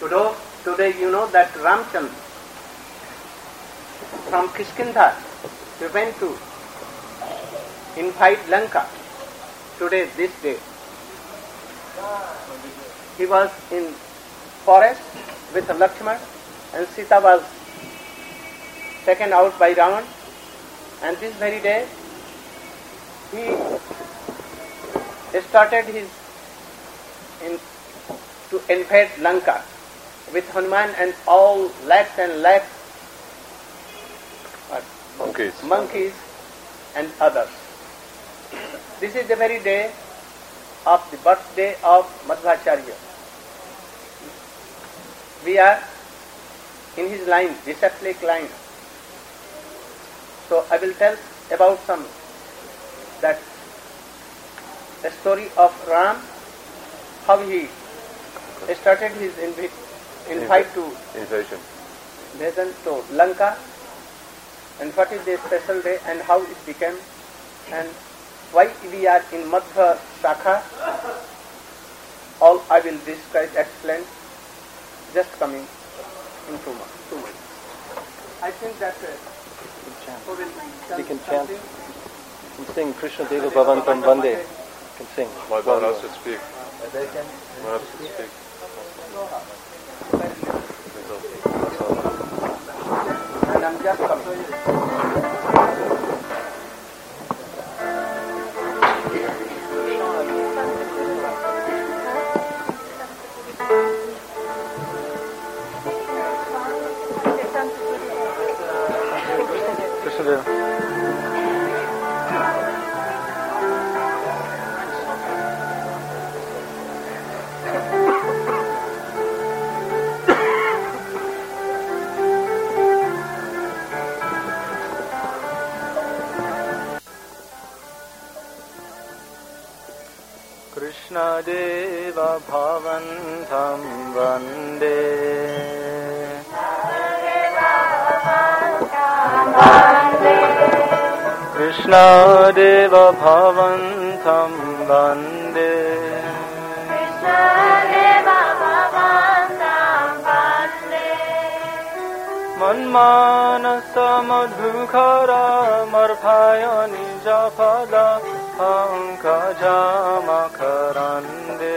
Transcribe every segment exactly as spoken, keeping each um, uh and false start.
Today, today you know that Ramchandra from Kishkindha he went to invite Lanka. Today, this day, he was in forest with Lakshmana, and Sita was taken out by Ravan. And this very day, he started his in, to invade Lanka with Hanuman and all lakhs and lakhs uh, monkeys. monkeys and others. This is the very day of the birthday of Madhvacharya. We are in his line, disciplic line. So I will tell about some that the story of Ram, how he started his invi- invite to invasion invasion to Lanka, and what is the special day and how it became, and why we are in Madhva Shakha. All I will describe, explain, just coming in two months. Two months. I think that uh, who will tell You can chant. something? You can sing Krishna Deva Bhavantam Vande. You can sing. why one has to speak They can. one has to speak And I'm just coming. Krishna Deva. Krishna Deva Bhavantam Vande. Krishna Deva Bhavantam Vande. Manmanasa madhukara marphaya nijapada pankajamakarande.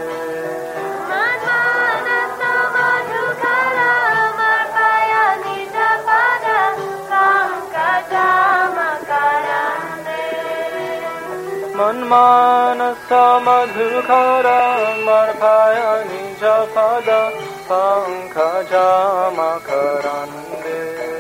Manmanasa madhukara marphaya nijapada pankajamakarande.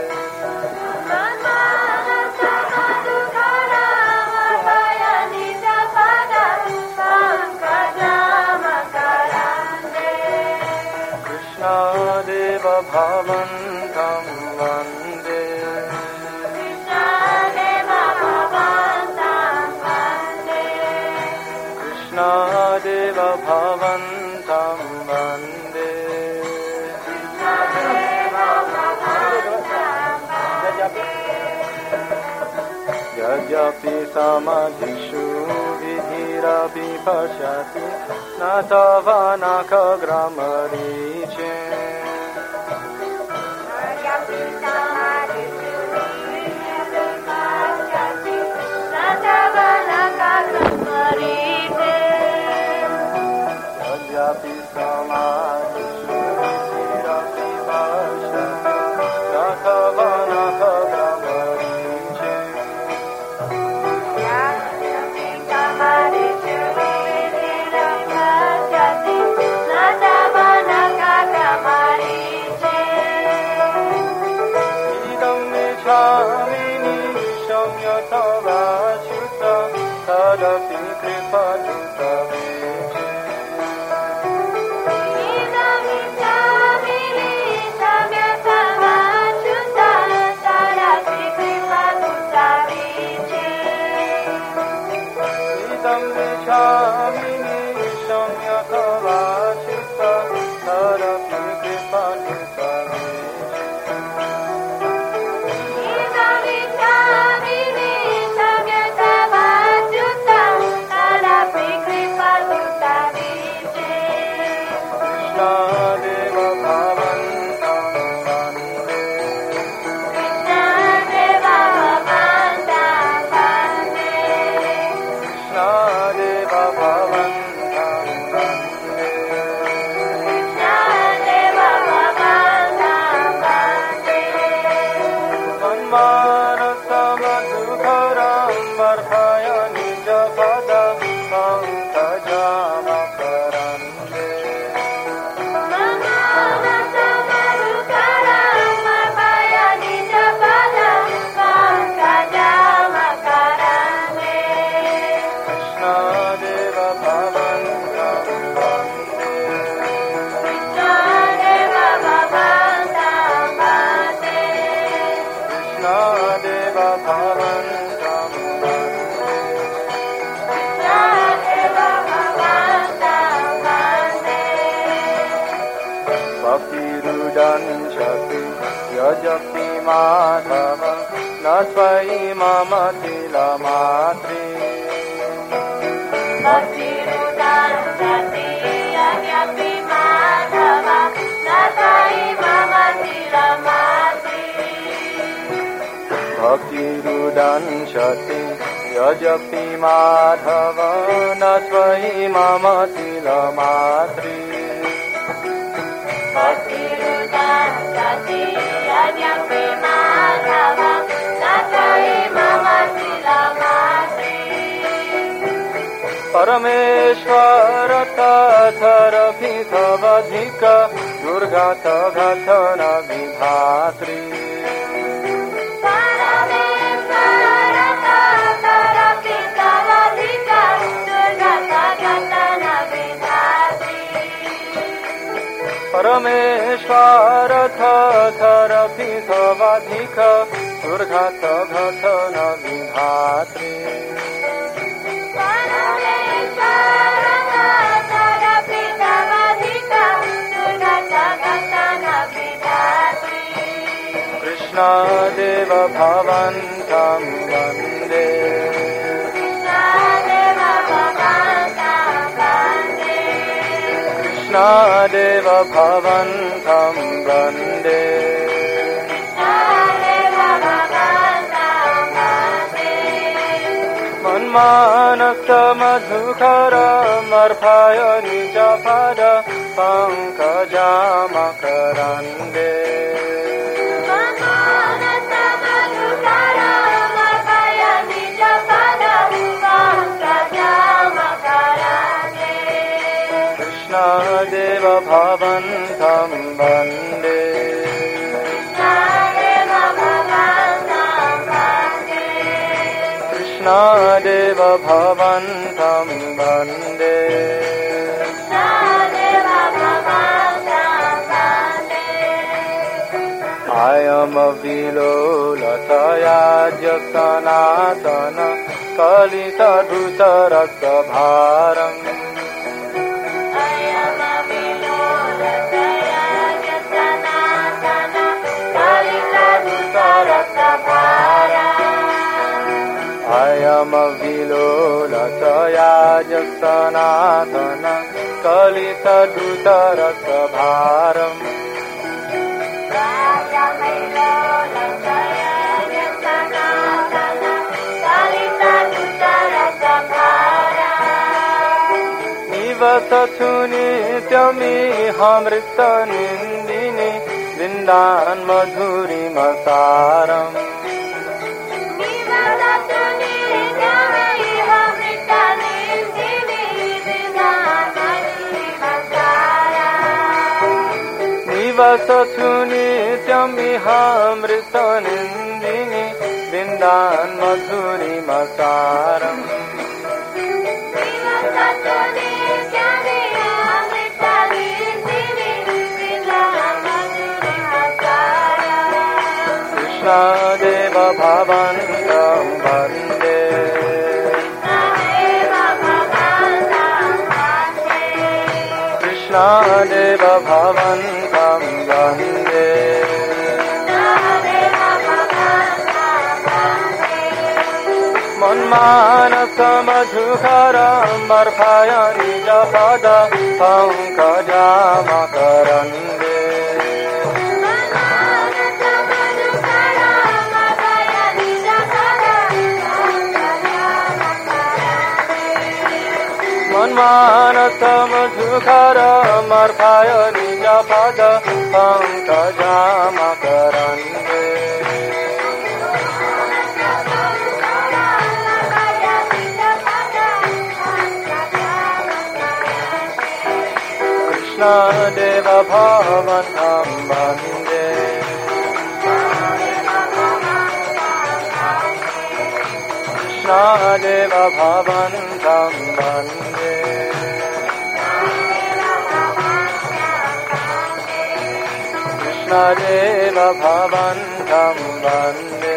Krishna Deva Bhavantam Vande. Krishna Deva Bhavantam Vande. Yadyapi samadhishu vidhirapi pashyati natavanaka gramariche. Yadyapi samadhishu vidhirapi pashyati natavanaka gramariche. Idam nechamini shamyata vachuta tadapi kripajuta veche. Dhanshati Yajati Madhava Natvai Mama Tila Matri Bhakti Dhanshati Yajati Madhava Natvai Mama Tila Matri Bhakti Dhanshati Yajati Madhava Natvai Mama Tila Matri Bhakti Dhanshati Yajati Madhava Natvai Mama Tila Matri Parameshwara Tathara Pithavadhika Durgata Ghatana Vidhatri Parameshwara Tathara Pithavadhika Durgata Ghatana Vidhatri Krishna Deva Bhavantam Vande Krishna Deva Bhavantam Vande Manmanasa Madhukara Marphaya Nijapada Pankajamakarande Krishna Deva Bhavantam Vande Krishna Deva Bhavantam Vande I am a Vilolatayajya Sanatana Kalita Dhutarasa Bharam I am a Vilolatayajya Sanatana Kalita Dhutarasa Bharam Nivasatu nityami hamrita nindini Vindan madhuri masaram Nivasatu nityami hamrita nindini Vindan madhuri masaram Krishna Deva Bhavantam Vande Krishna Deva Bhavantam Vande Manmanasa Madhukara Marphaya Nijapada Pankajamakarande Manmanasa Madhukara Marphaya Nijapada Pankajamakarande Krishna Deva Bhavantam Vande Krishna Deva Bhavantam Vande Krishna Deva Bhavantam Vande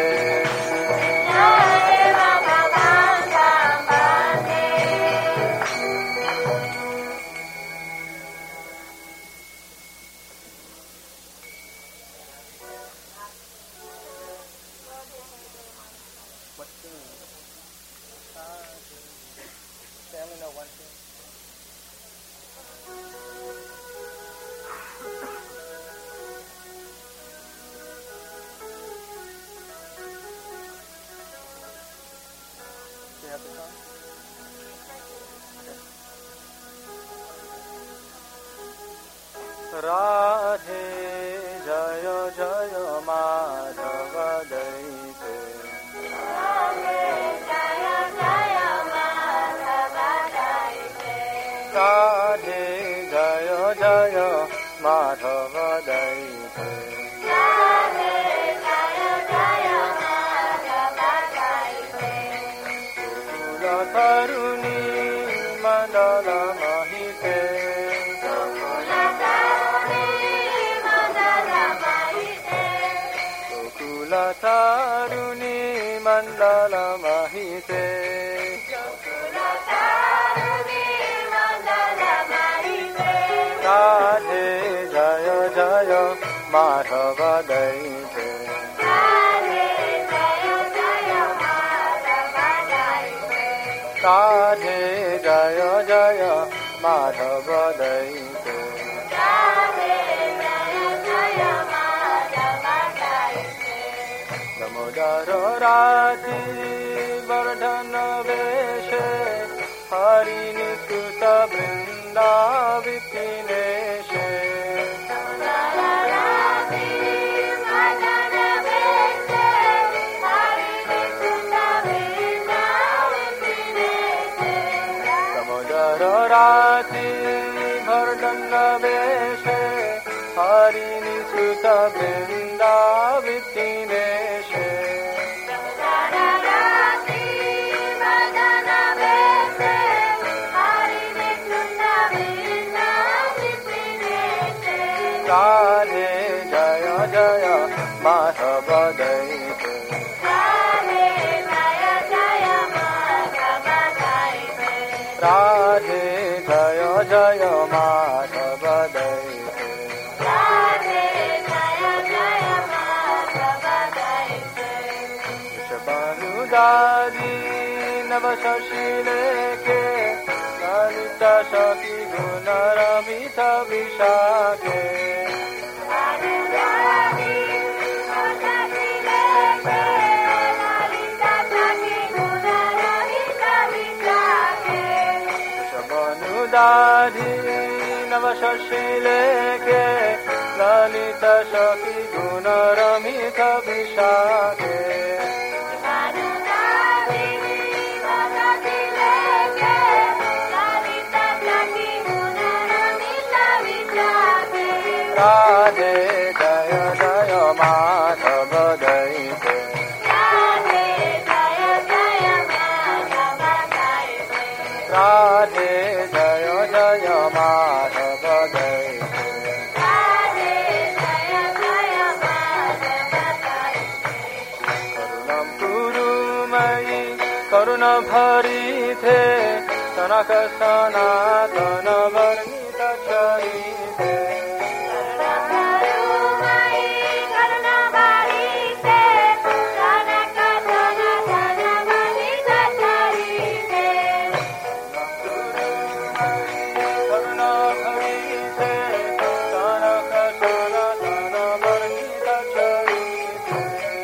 Radhe जय जय माधव दैते राधे जय जय माधव दैते राधे जय जय माधव दैते राधे जय जय माधव दैते गोकुल तरुणी मंडल महिते गोकुल तरुणी मंडल महिते गोकुल तरुणी मंडल महिते गोकुल तरुणी मंडल महिते राधे जय जय माधव दैते राधे जय जय माधव दैते राधे जय जय माधव दैते राधे जय जय माधव दैते दामोदर राधे वर्धन वेशे हरि निकुत वृंदा विपिनेशे राधे मदन वेशे हरि निकुत वृंदा विपिनेशे दामोदर राधे वर्धन वेशे हरि निकुत वृंदा विपिनेशे राधे मदन वेशे हरि निकुत वृंदा विपिनेशे राधे जय जय माधव दैते राधे जय जय माधव दैते राधे जय जय माधव दैते राधे जय जय माधव दैते वृषभानुदारी नव शशिलेखे ललित सखी गुण रमित विशाखे अनुरागी अनुरागी लेके ललिता सखी गुण रहित विशाखे वृषभानुदारी नव शशिलेखे ललित सखी गुण रमित विशाखे अनुरागी अनुरागी लेके ललिता सखी गुण रहित विशाखे राधे जय जय माधव दैते राधे जय जय माधव दैते राधे जय जय माधव दैते राधे जय जय माधव दैते करुणं कुरु मयि करुण भरिते कनक सनातन वर्णित चरिते करुणामयि करुणाभरिते कनक सनातन वर्णित चरिते करुण भरिते कनक सनातन वर्णित चरिते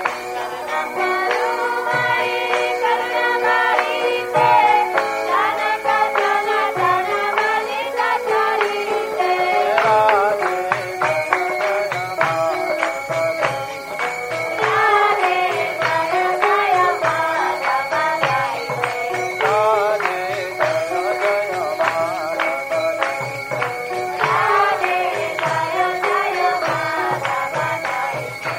करुणामयि करुणाभरिते कनक सनातन वर्णित चरिते राधे राधे जय जय माधव दैते राधे जय जय माधव राधे जय जय माधव दैते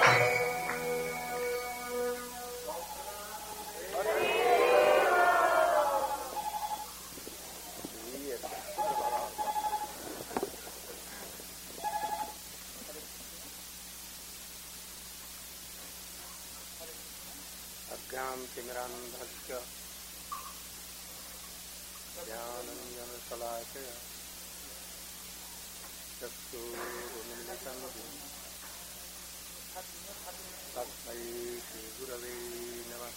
अज्ञां तिमिरान्धस्य ज्ञानञ्जनशलाकया चक्षुरुन्मिलितं तस्मै श्रीगुरवे नमः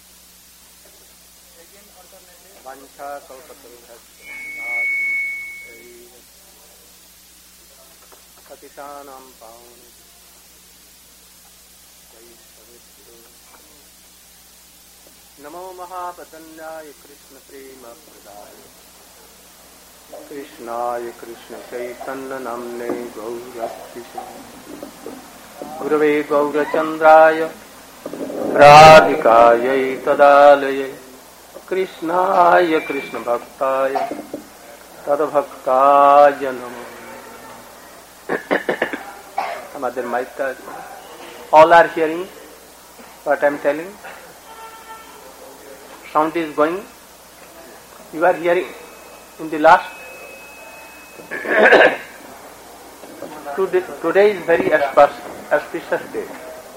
वाञ्छाकल्पतरुभ्यश्च पतितानां पावने नमो महापतंजाय कृष्ण प्रेम प्रदाय कृष्णाय कृष्ण चैतन्य नाम्ने गौरक्षिषे गुरवे गौरचन्द्राय राधिकायै तदालये कृष्णाय कृष्ण भक्ताय तद्भक्ताय नमः। আমাদের মাইকটা all are hearing what I am telling. Sound is going. You are hearing in the last. today, today is very auspicious day.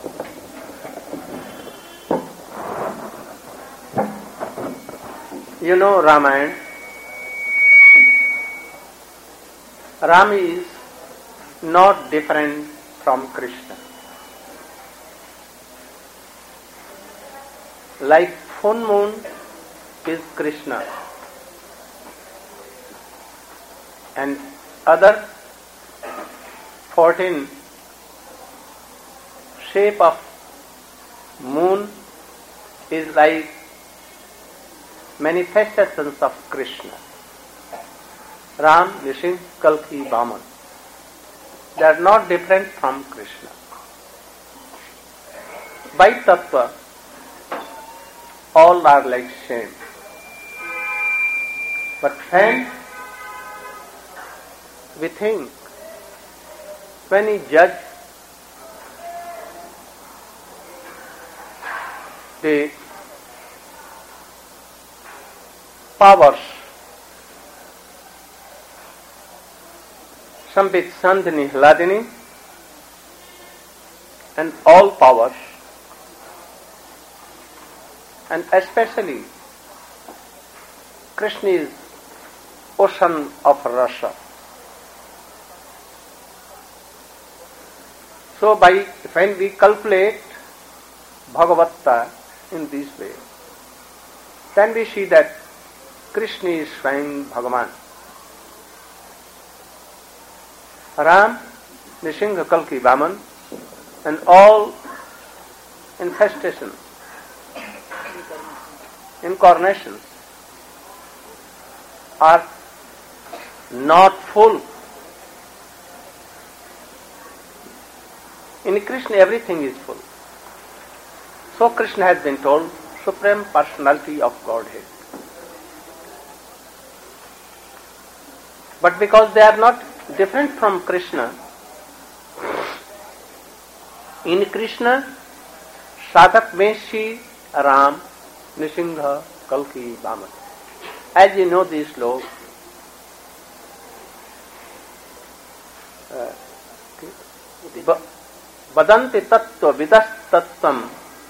You know Ramayana. Ram is not different from Krishna. Like full moon is Krishna and other fourteen shape of moon is like manifestations of Krishna. Ram, Nrsimha, Kalki, Vaman. They are not different from Krishna. By Tattva, all are like same. But when we think, when we judge the powers, Sambit, Sandhini, Hladini, and all powers, and especially Krishna is ocean of rasa. So by when we calculate Bhagavatta in this way, then we see that Krishna is Swayam Bhagavan. Ram, Nrsimha, Kalki, Vaman, and all infestations, incarnations are not full. In Krishna everything is full. So Krishna has been told Supreme Personality of Godhead. But because they are not different from Krishna, in Krishna sadhak may see Ram, Nrsimha, Kalki, Vaman. As you know this sloka, uh, Vadanti tattva vidas tattvam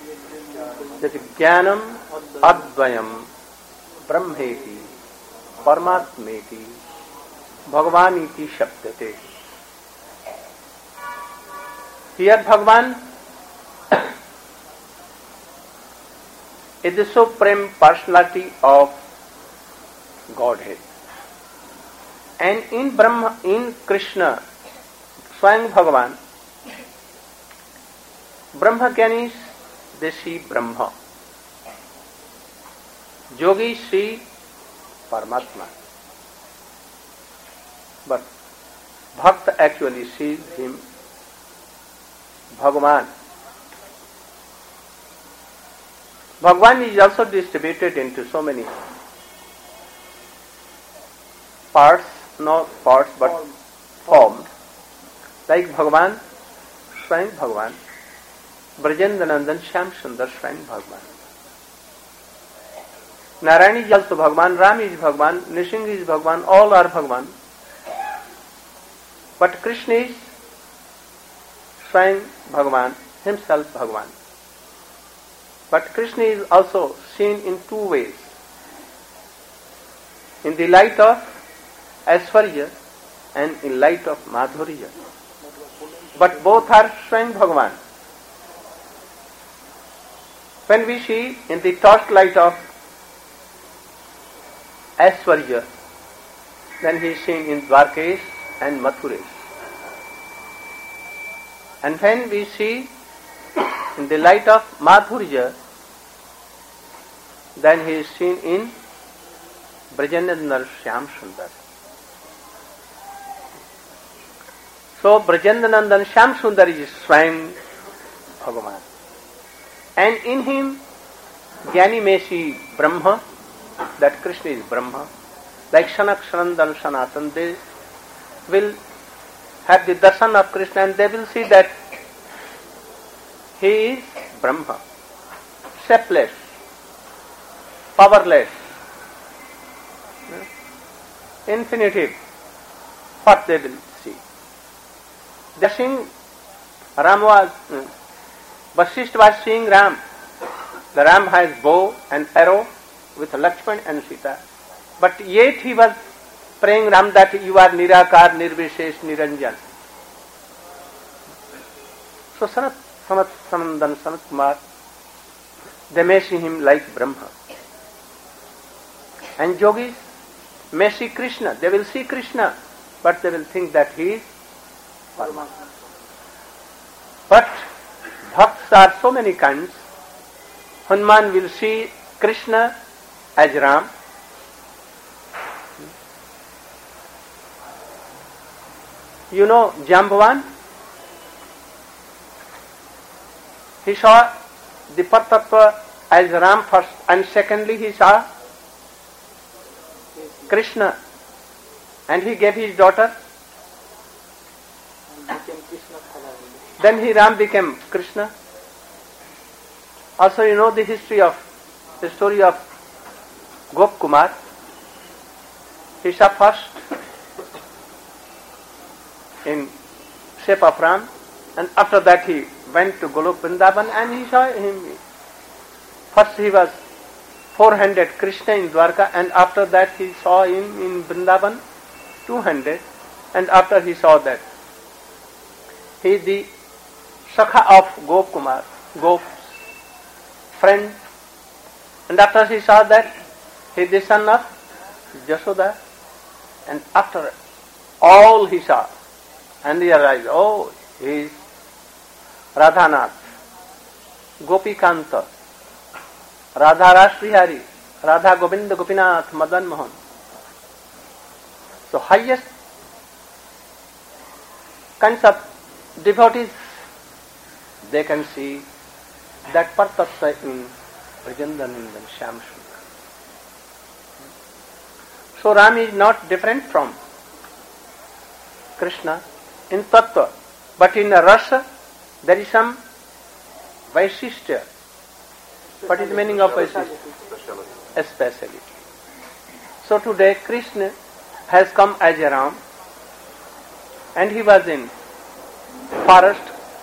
jnanam advayam brahmeti paramatmeti bhagavaniti shabdate. Here Bhagavan is the Supreme Personality of Godhead. And in Brahma, in Krishna, Swayam Bhagavan, Brahma Jnanis, they see Brahma. Yogi see Paramatma. But Bhakta actually sees him, Bhagavan. Bhagavan is also distributed into so many parts, not parts but forms. Like Bhagavan, Swayam Bhagavan, Brajendra Nandan, Shyam Sundar, Swayam Bhagavan. Narayana is also Bhagavan, Ram is Bhagavan, Nrsimha is Bhagavan, all are Bhagavan. But Krishna is Swayam Bhagavan, himself Bhagavan. But Krishna is also seen in two ways. In the light of Aishwarya and in light of Madhurya. But both are Swayam Bhagavan. When we see in the torchlight of Aishwarya, then he is seen in Dwarkesh and Mathuresh. And when we see in the light of Madhurya, then he is seen in Brajendra Shyam Sundar. So Brajendanandan Shyam Sundar is Swayam Bhagavan. And in him, Jnani may see Brahma, that Krishna is Brahma. Like Shanak Shanandal Sanatan, they will have the darshan of Krishna and they will see that he is Brahma, shapeless, powerless, infinitive, what they will see. They are seeing Ram was, Vasishtha was seeing Ram. The Ram has bow and arrow with Lakshman and Sita. But yet he was praying Ram that you are Nirakar, Nirvishesh, Niranjan. So Sanat, Sanat, Sanandan, Sanat Kumar, they may see him like Brahma. And yogis may see Krishna. They will see Krishna, but they will think that he is Paramahansa. But bhakts are so many kinds. Hanuman will see Krishna as Ram. You know Jambavan? He saw the Partattva as Ram first, and secondly he saw Krishna, and he gave his daughter. Then he Ram became Krishna. Also, you know the history of the story of Gop Kumar. He saw first in shape of Ram, and after that he went to Golok Vrindavan and he saw him. First he was four-handed Krishna in Dwarka, and after that he saw him in Vrindavan two-handed, and after he saw that he is the Sakha of Gop Kumar, Gop's friend, and after he saw that he is the son of Jashoda, and after all he saw, and he realized, oh, he is Radhanath, Gopikanta, Radha Rashtrihari, Radha Govinda Gopinath, Madan Mohan. So highest kinds of devotees, they can see that Partattva in Brajendanandan Shyam Sundar. So Ram is not different from Krishna in Tattva, but in Rasa there is some Vaishishtya. What is the meaning of Vaishishtya? A speciality. So today Krishna has come as a Ram, and he was in forest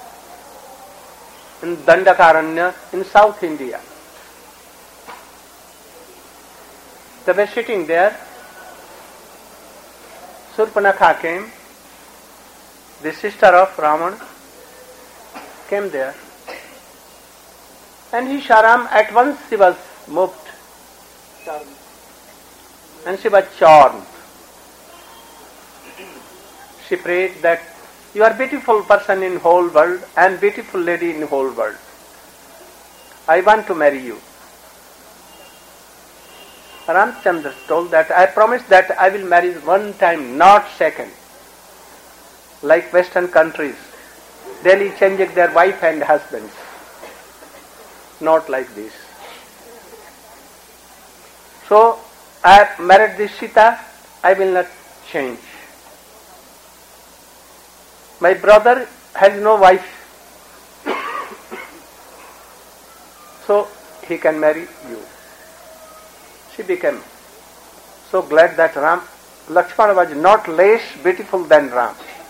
in Dandakaranya in South India. They were sitting there. Surpanakha came, the sister of Ravan came there, and he saw Ram. At once she was moved, and she was charmed. She prayed that you are beautiful person in whole world and beautiful lady in whole world. I want to marry you. Ramchandra told that I promise that I will marry one time, not second. Like Western countries, daily changing their wife and husbands. Not like this. So I have married this Sita, I will not change. My brother has no wife, so he can marry you. She became so glad that Ram, Lakshmana was not less beautiful than Ram.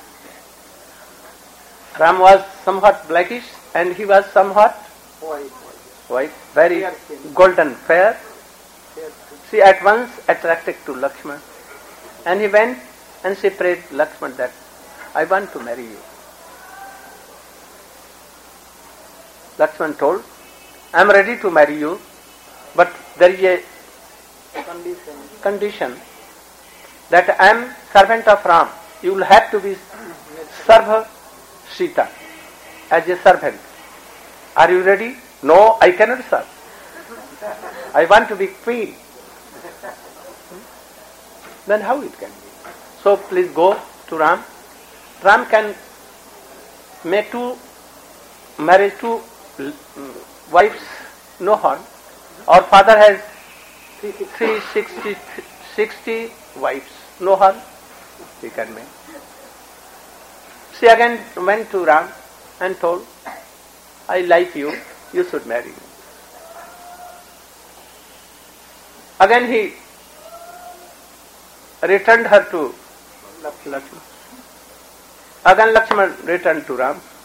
Ram was somewhat blackish and he was somewhat White. white, very golden, fair. She at once attracted to Lakshmana, and he went and she prayed Lakshmana that I want to marry you. Lakshmana told, I am ready to marry you, but there is a Condition. condition that I am servant of Ram. You will have to be serve Sita as a servant. Are you ready? No, I cannot serve. I want to be queen. Then how it can be? So please go to Ram Ram can make two marriage two wives, no harm. Our father has three sixty sixty wives, no harm. He can make. She again went to Ram and told, I like you, you should marry me. Again he returned her to Lakshmana. Again Lakshmana returned to Ram.